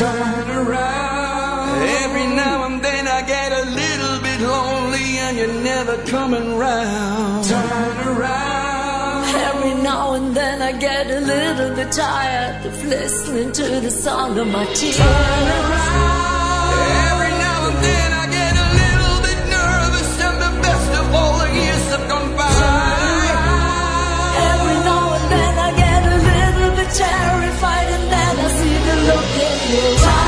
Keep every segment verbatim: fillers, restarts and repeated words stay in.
turn around. Every now and then I get a little bit lonely and you're never coming round. Turn around. Every now and then I get a little bit tired of listening to the sound of my tears. Turn around. Every now and then I get a little bit nervous and the best of all the years have gone by. Every now and then I get a little bit terrified and then I see the look in your eyes.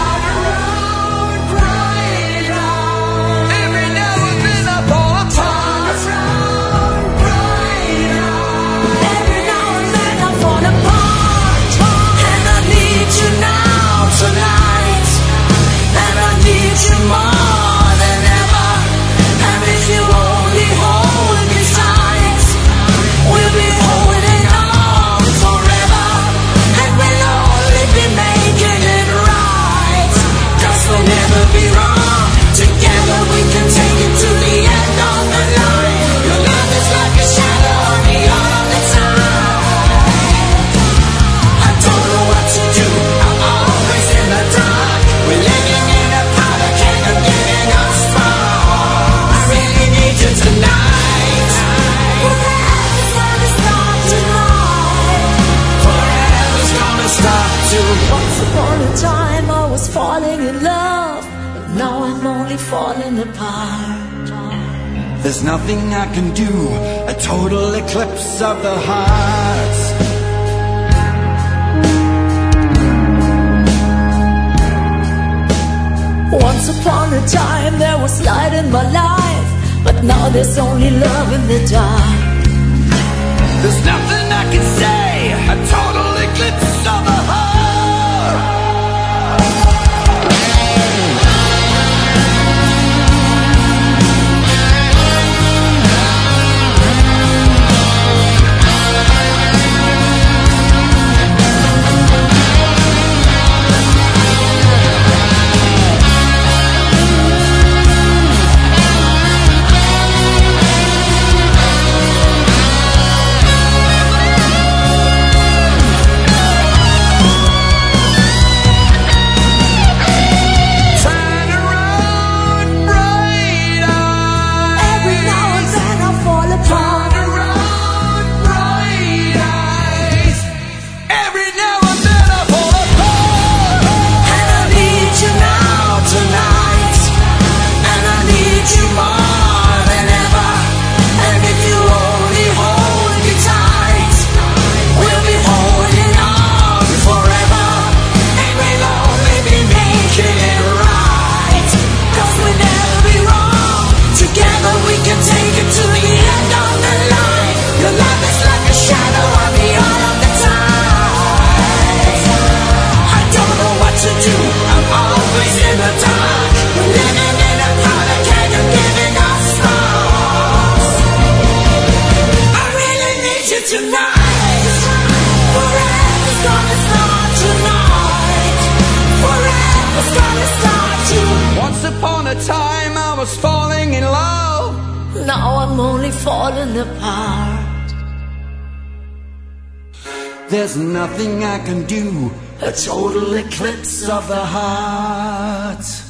Falling in love, but now I'm only falling apart. There's nothing I can do, a total eclipse of the heart. Once upon a time there was light in my life, but now there's only love in the dark. There's nothing I can say, a total eclipse of the heart. Once upon a time I was falling in love. Now I'm only falling apart. There's nothing I can do, a total eclipse of the heart.